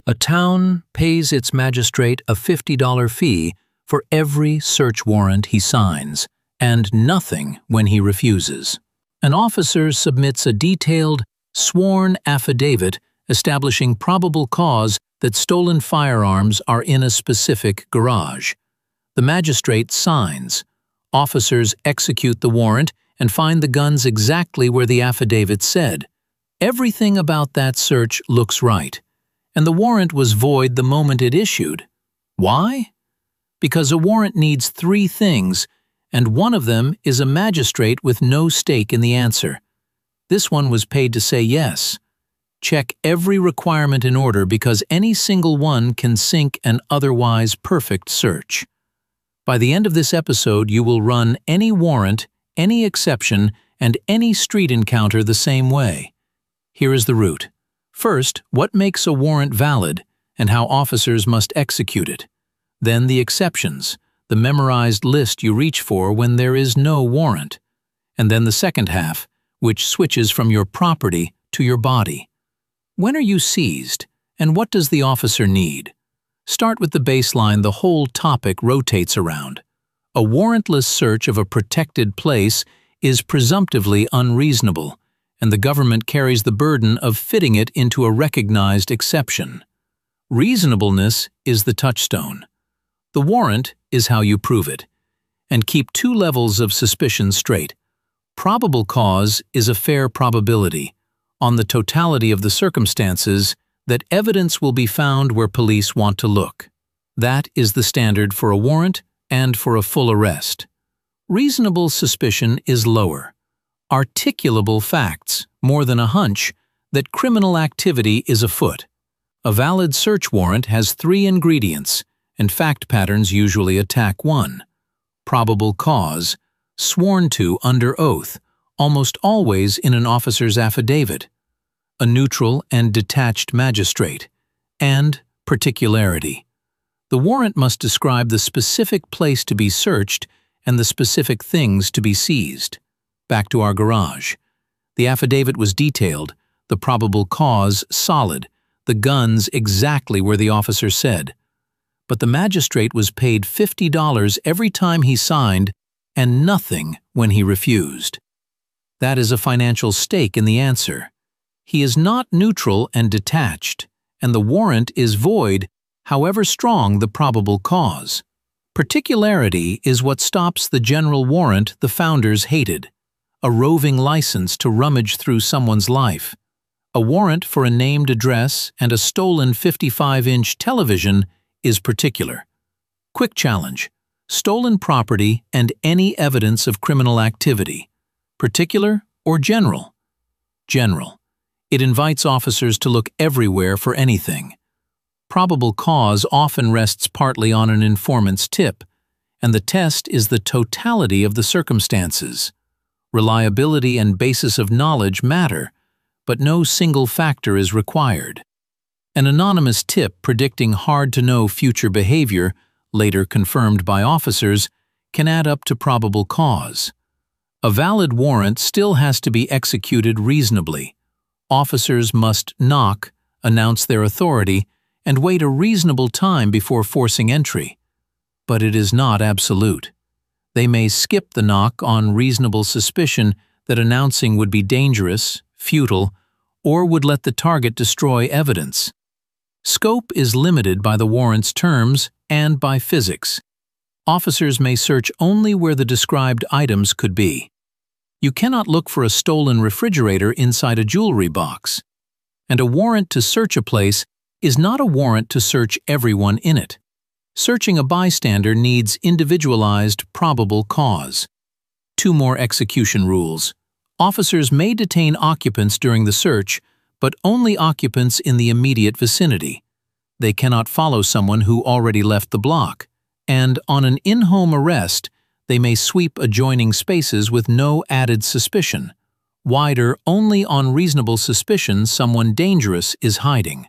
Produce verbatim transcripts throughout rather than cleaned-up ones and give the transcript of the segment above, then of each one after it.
A town pays its magistrate a fifty dollar fee for every search warrant he signs, and nothing when he refuses. An officer submits a detailed, sworn affidavit establishing probable cause that stolen firearms are in a specific garage. The magistrate signs. Officers execute the warrant and find the guns exactly where the affidavit said. Everything about that search looks right, and the warrant was void the moment it issued. Why? Because a warrant needs three things, and one of them is a magistrate with no stake in the answer. This one was paid to say yes. Check every requirement in order because any single one can sink an otherwise perfect search. By the end of this episode, you will run any warrant, any exception, and any street encounter the same way. Here is the route. First, what makes a warrant valid and how officers must execute it. Then the exceptions, the memorized list you reach for when there is no warrant. And then the second half, which switches from your property to your body. When are you seized, and what does the officer need? Start with the baseline the whole topic rotates around. A warrantless search of a protected place is presumptively unreasonable, and the government carries the burden of fitting it into a recognized exception. Reasonableness is the touchstone. The warrant is how you prove it. And keep two levels of suspicion straight. Probable cause is a fair probability, on the totality of the circumstances, that evidence will be found where police want to look. That is the standard for a warrant and for a full arrest. Reasonable suspicion is lower. Articulable facts, more than a hunch, that criminal activity is afoot. A valid search warrant has three ingredients, and fact patterns usually attack one. Probable cause, sworn to under oath, almost always in an officer's affidavit. A neutral and detached magistrate. And particularity. The warrant must describe the specific place to be searched and the specific things to be seized. Back to our garage. The affidavit was detailed, the probable cause solid, the guns exactly where the officer said. But the magistrate was paid fifty dollars every time he signed and nothing when he refused. That is a financial stake in the answer. He is not neutral and detached, and the warrant is void, however strong the probable cause. Particularity is what stops the general warrant the founders hated. A roving license to rummage through someone's life. A warrant for a named address and a stolen fifty-five inch television is particular. Quick challenge. Stolen property and any evidence of criminal activity. Particular or general? General. It invites officers to look everywhere for anything. Probable cause often rests partly on an informant's tip, and the test is the totality of the circumstances. Reliability and basis of knowledge matter, but no single factor is required. An anonymous tip predicting hard-to-know future behavior, later confirmed by officers, can add up to probable cause. A valid warrant still has to be executed reasonably. Officers must knock, announce their authority, and wait a reasonable time before forcing entry. But it is not absolute. They may skip the knock on reasonable suspicion that announcing would be dangerous, futile, or would let the target destroy evidence. Scope is limited by the warrant's terms and by physics. Officers may search only where the described items could be. You cannot look for a stolen refrigerator inside a jewelry box. And a warrant to search a place is not a warrant to search everyone in it. Searching a bystander needs individualized probable cause. Two more execution rules. Officers may detain occupants during the search, but only occupants in the immediate vicinity. They cannot follow someone who already left the block. And on an in-home arrest, they may sweep adjoining spaces with no added suspicion. Wider only on reasonable suspicion someone dangerous is hiding.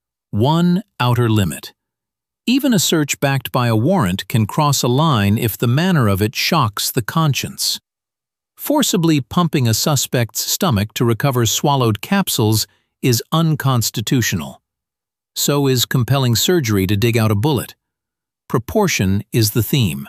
One outer limit. Even a search backed by a warrant can cross a line if the manner of it shocks the conscience. Forcibly pumping a suspect's stomach to recover swallowed capsules is unconstitutional. So is compelling surgery to dig out a bullet. Proportion is the theme.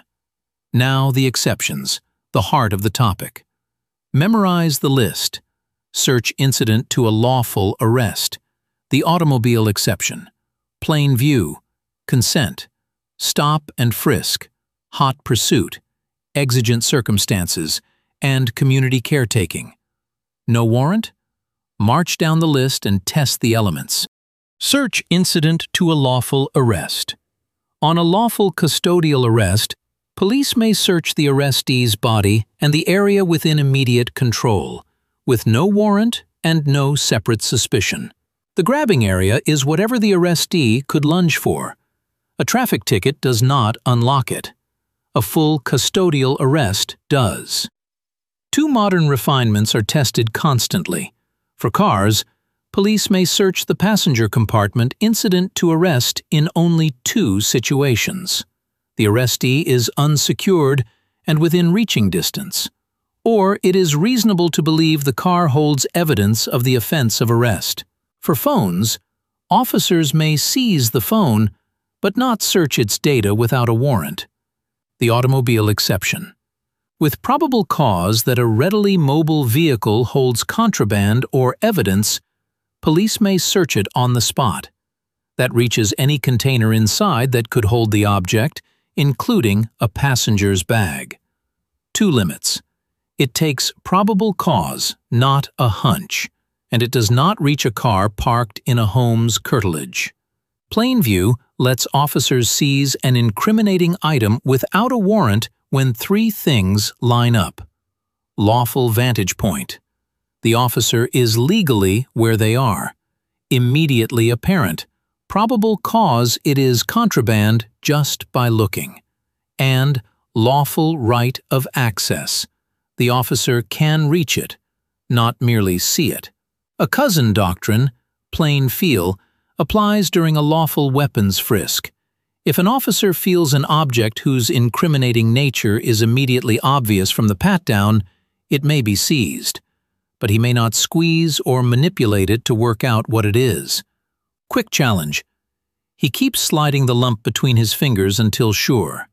Now the exceptions, the heart of the topic. Memorize the list. Search incident to a lawful arrest. The automobile exception. Plain view. Consent. Stop and frisk. Hot pursuit. Exigent circumstances. And community caretaking. No warrant? March down the list and test the elements. Search incident to a lawful arrest. On a lawful custodial arrest, police may search the arrestee's body and the area within immediate control, with no warrant and no separate suspicion. The grabbing area is whatever the arrestee could lunge for. A traffic ticket does not unlock it. A full custodial arrest does. Two modern refinements are tested constantly. For cars, police may search the passenger compartment incident to arrest in only two situations. The arrestee is unsecured and within reaching distance, or it is reasonable to believe the car holds evidence of the offense of arrest. For phones, officers may seize the phone but not search its data without a warrant. The automobile exception. With probable cause that a readily mobile vehicle holds contraband or evidence, police may search it on the spot. That reaches any container inside that could hold the object, including a passenger's bag. Two limits. It takes probable cause, not a hunch, and it does not reach a car parked in a home's curtilage. Plain view lets officers seize an incriminating item without a warrant when three things line up. Lawful vantage point. The officer is legally where they are. Immediately apparent. Probable cause it is contraband just by looking. And lawful right of access. The officer can reach it, not merely see it. A cousin doctrine, plain feel, applies during a lawful weapons frisk. If an officer feels an object whose incriminating nature is immediately obvious from the pat-down, it may be seized, but he may not squeeze or manipulate it to work out what it is. Quick challenge. He keeps sliding the lump between his fingers until sure.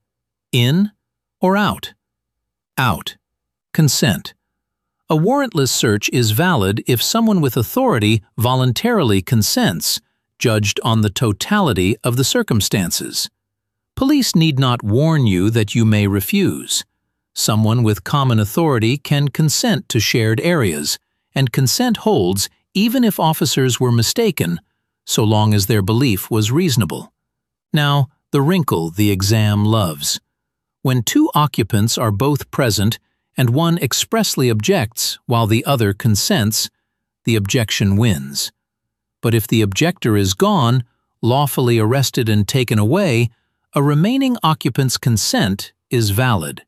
In or out? Out. Consent. A warrantless search is valid if someone with authority voluntarily consents, judged on the totality of the circumstances. Police need not warn you that you may refuse. Someone with common authority can consent to shared areas, and consent holds even if officers were mistaken, so long as their belief was reasonable. Now, the wrinkle the exam loves. When two occupants are both present and one expressly objects while the other consents, the objection wins. But if the objector is gone, lawfully arrested and taken away, a remaining occupant's consent is valid.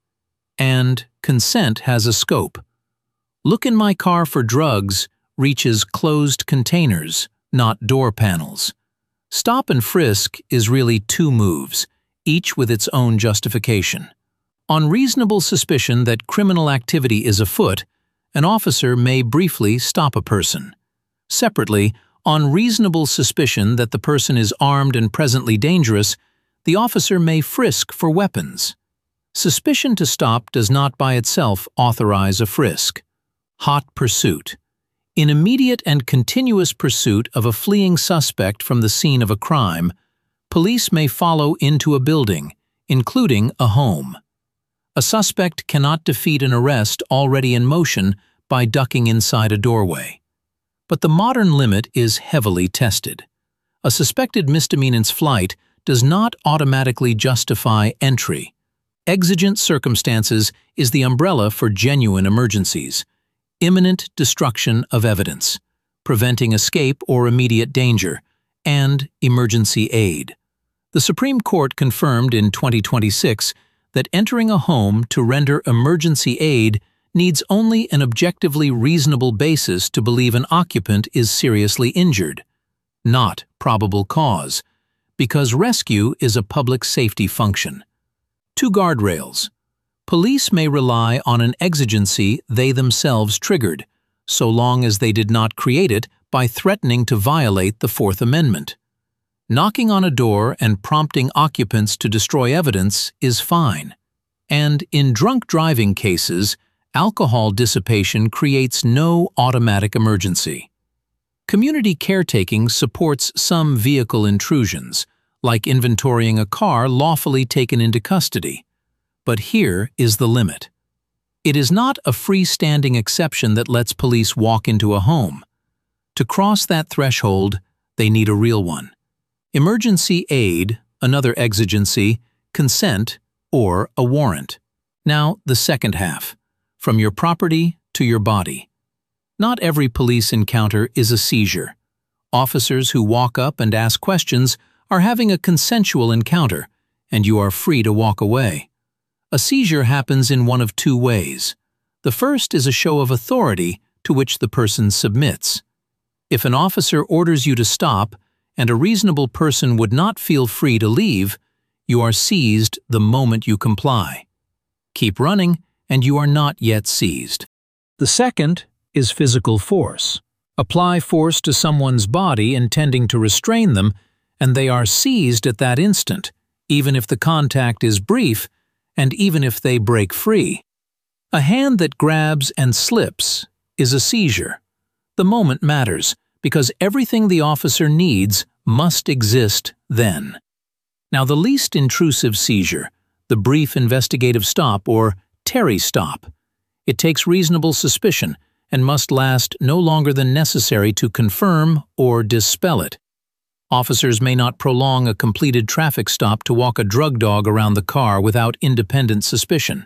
And consent has a scope. Look in my car for drugs reaches closed containers, not door panels. Stop and frisk is really two moves, each with its own justification. On reasonable suspicion that criminal activity is afoot, an officer may briefly stop a person. Separately, on reasonable suspicion that the person is armed and presently dangerous, the officer may frisk for weapons. Suspicion to stop does not by itself authorize a frisk. Hot pursuit. In immediate and continuous pursuit of a fleeing suspect from the scene of a crime, police may follow into a building, including a home. A suspect cannot defeat an arrest already in motion by ducking inside a doorway. But the modern limit is heavily tested. A suspected misdemeanant's flight does not automatically justify entry. Exigent circumstances is the umbrella for genuine emergencies. Imminent destruction of evidence, preventing escape or immediate danger, and emergency aid. The Supreme Court confirmed in twenty twenty-six that entering a home to render emergency aid needs only an objectively reasonable basis to believe an occupant is seriously injured, not probable cause, because rescue is a public safety function. Two guardrails. Police may rely on an exigency they themselves triggered, so long as they did not create it by threatening to violate the Fourth Amendment. Knocking on a door and prompting occupants to destroy evidence is fine. And in drunk driving cases, alcohol dissipation creates no automatic emergency. Community caretaking supports some vehicle intrusions, like inventorying a car lawfully taken into custody. But here is the limit. It is not a freestanding exception that lets police walk into a home. To cross that threshold, they need a real one. Emergency aid, another exigency, consent, or a warrant. Now, the second half. From your property to your body. Not every police encounter is a seizure. Officers who walk up and ask questions are having a consensual encounter, and you are free to walk away. A seizure happens in one of two ways. The first is a show of authority to which the person submits. If an officer orders you to stop, and a reasonable person would not feel free to leave, you are seized the moment you comply. Keep running, and you are not yet seized. The second is physical force. Apply force to someone's body intending to restrain them, and they are seized at that instant, even if the contact is brief, and even if they break free. A hand that grabs and slips is a seizure. The moment matters, because everything the officer needs must exist then. Now, the least intrusive seizure, the brief investigative stop or Terry stop. It takes reasonable suspicion and must last no longer than necessary to confirm or dispel it. Officers may not prolong a completed traffic stop to walk a drug dog around the car without independent suspicion.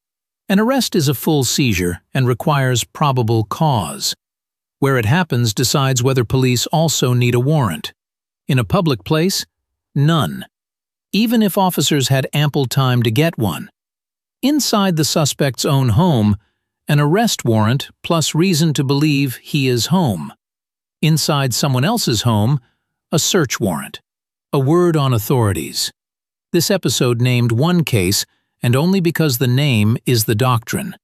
An arrest is a full seizure and requires probable cause. Where it happens decides whether police also need a warrant. In a public place, none. Even if officers had ample time to get one. Inside the suspect's own home, an arrest warrant plus reason to believe he is home. Inside someone else's home, a search warrant. A word on authorities. This episode named one case, and only because the name is the doctrine.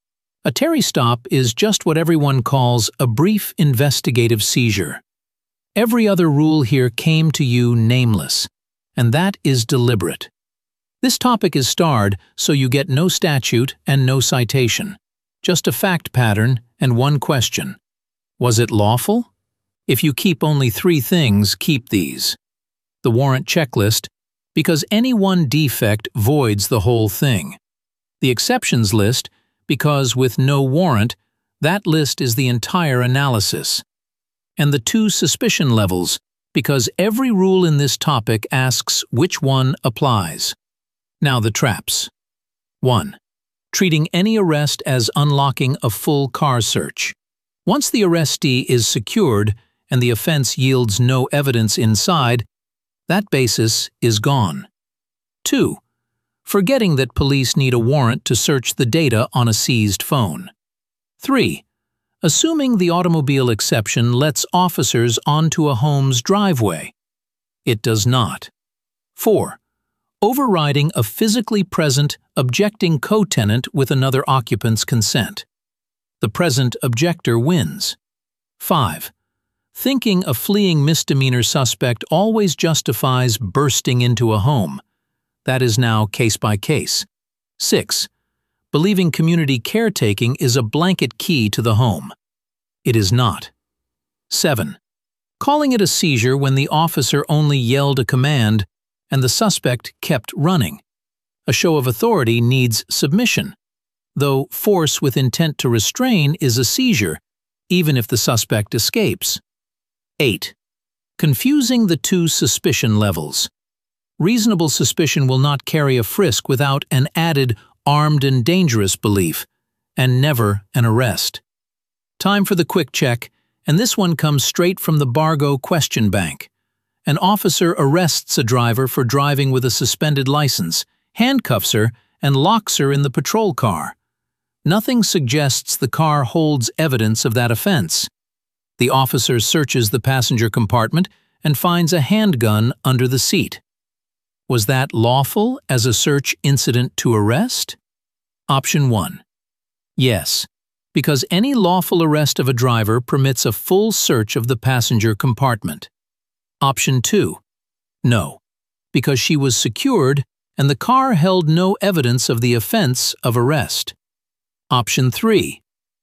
A Terry stop is just what everyone calls a brief investigative seizure. Every other rule here came to you nameless, and that is deliberate. This topic is starred, so you get no statute and no citation. Just a fact pattern and one question. Was it lawful? If you keep only three things, keep these. The warrant checklist, because any one defect voids the whole thing. The exceptions list, because with no warrant, that list is the entire analysis. And the two suspicion levels, because every rule in this topic asks which one applies. Now the traps. one. Treating any arrest as unlocking a full car search. Once the arrestee is secured and the offense yields no evidence inside, that basis is gone. two. Forgetting that police need a warrant to search the data on a seized phone. three. Assuming the automobile exception lets officers onto a home's driveway. It does not. four. Overriding a physically present, objecting co-tenant with another occupant's consent. The present objector wins. five. Thinking a fleeing misdemeanor suspect always justifies bursting into a home. That is now case by case. six. Believing community caretaking is a blanket key to the home. It is not. seven. Calling it a seizure when the officer only yelled a command and the suspect kept running. A show of authority needs submission, though force with intent to restrain is a seizure, even if the suspect escapes. eight. Confusing the two suspicion levels. Reasonable suspicion will not carry a frisk without an added armed and dangerous belief, and never an arrest. Time for the quick check, and this one comes straight from the Bargo question bank. An officer arrests a driver for driving with a suspended license, handcuffs her, and locks her in the patrol car. Nothing suggests the car holds evidence of that offense. The officer searches the passenger compartment and finds a handgun under the seat. Was that lawful as a search incident to arrest? Option one. Yes, because any lawful arrest of a driver permits a full search of the passenger compartment. Option two. No, because she was secured and the car held no evidence of the offense of arrest. Option three.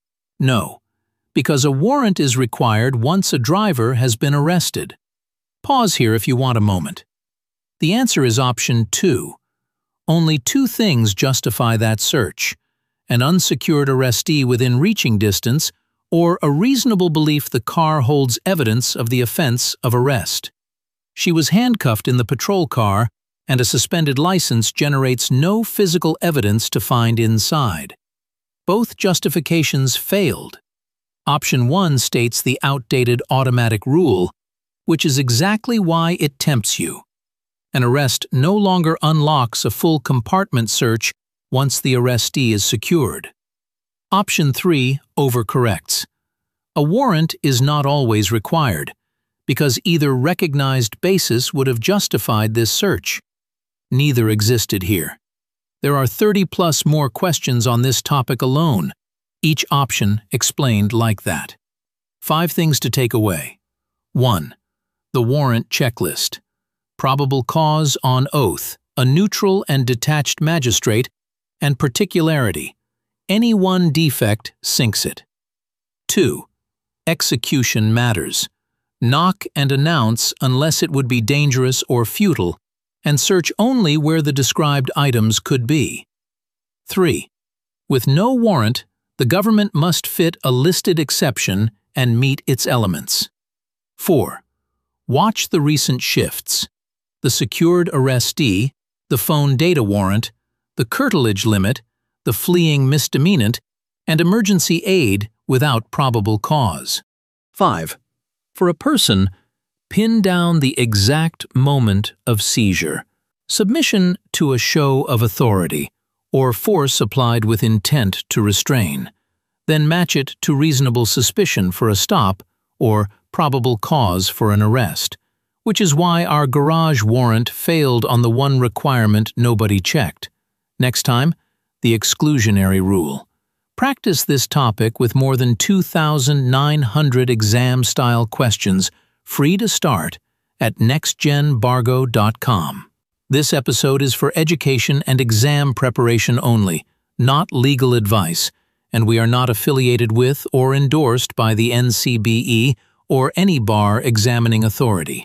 No, because a warrant is required once a driver has been arrested. Pause here if you want a moment. The answer is option two. Only two things justify that search: an unsecured arrestee within reaching distance, or a reasonable belief the car holds evidence of the offense of arrest. She was handcuffed in the patrol car, and a suspended license generates no physical evidence to find inside. Both justifications failed. Option one states the outdated automatic rule, which is exactly why it tempts you. An arrest no longer unlocks a full compartment search once the arrestee is secured. Option three overcorrects. A warrant is not always required, because either recognized basis would have justified this search. Neither existed here. There are thirty plus more questions on this topic alone, each option explained like that. Five things to take away. one. The warrant checklist. Probable cause on oath, a neutral and detached magistrate, and particularity. Any one defect sinks it. two. Execution matters. Knock and announce unless it would be dangerous or futile, and search only where the described items could be. three. With no warrant, the government must fit a listed exception and meet its elements. four. Watch the recent shifts: the secured arrestee, the phone data warrant, the curtilage limit, the fleeing misdemeanant, and emergency aid without probable cause. five. For a person, pin down the exact moment of seizure, submission to a show of authority, or force applied with intent to restrain. Then match it to reasonable suspicion for a stop or probable cause for an arrest, which is why our garage warrant failed on the one requirement nobody checked. Next time, the exclusionary rule. Practice this topic with more than two thousand nine hundred exam-style questions, free to start, at next gen bargo dot com. This episode is for education and exam preparation only, not legal advice, and we are not affiliated with or endorsed by the N C B E or any bar examining authority.